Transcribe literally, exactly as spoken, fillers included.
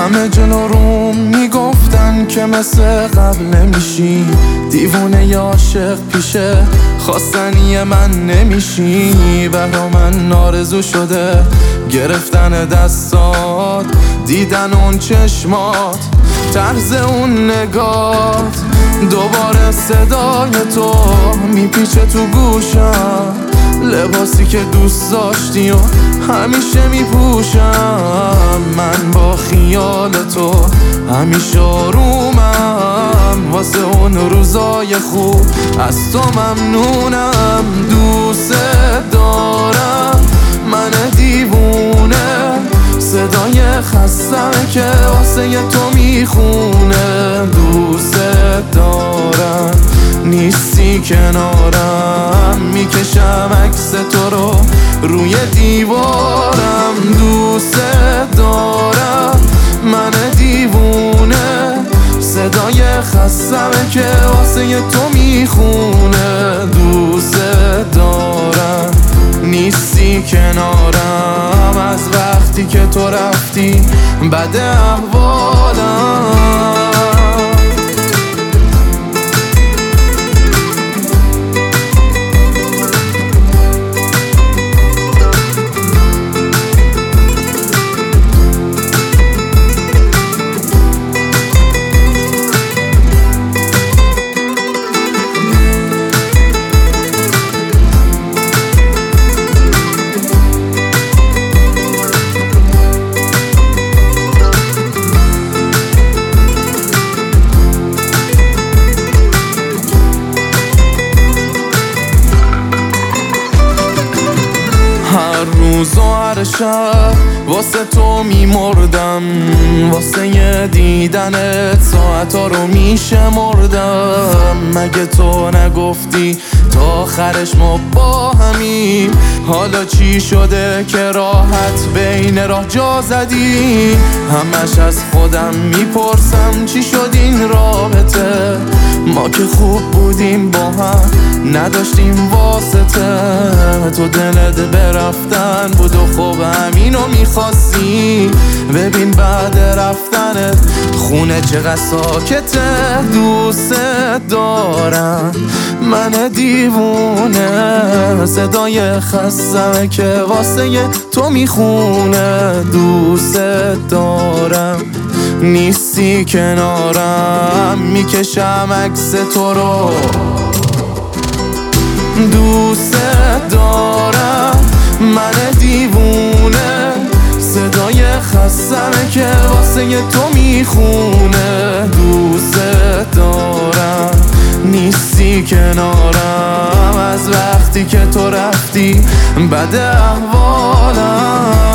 همه جلو روم میگفتن که مثل قبل نمیشی، دیوونه یا عاشق پیشه خواستنی من نمیشی. برا من آرزو شده گرفتن دستات، دیدن اون چشمات، طرز اون نگات، دوباره صدای تو میپیچه تو گوشم، لباسی که دوست داشتی و همیشه میپوشم. من با خیال تو همیشه آرومم، واسه اون روزای خوب از تو ممنونم. دوست دارم من دیوونه، صدای خستم که واسه تو میخونه. دوست دارم نیستی کنارم، میکشم عکس تو رو روی دیوارم. دوست دارم من دیوونه، صدای خستم که واسه تو میخونه. دوست دارم نیستی کنارم، از وقتی که تو رفتی بد احوالم. هر روز و هر شب واسه تو میمردم، واسه یه دیدنت ساعتا رو میشمردم. مگه تو نگفتی تا آخرش ما با همیم؟ حالا چی شده که راحت بین راه جا زدی؟ همش از خودم میپرسم چی شد این رابطه؟ ما که خوب بودیم با هم نداشتیم واسطه. تو دلت برفتن بود و خوب همینو میخواستی. ببین بعد رفتنت خونه چقدر ساکته. دوست دارم من دیوونه، صدای خستمه که واسه تو میخونه. دوست دارم نیستی کنارم، میکشم عکس تو رو. دوست دارم من دیوونه، صدای خستمه که واسه تو میخونه. دوست دارم نیستی کنارم، از وقتی که تو رفتی بد احوالم.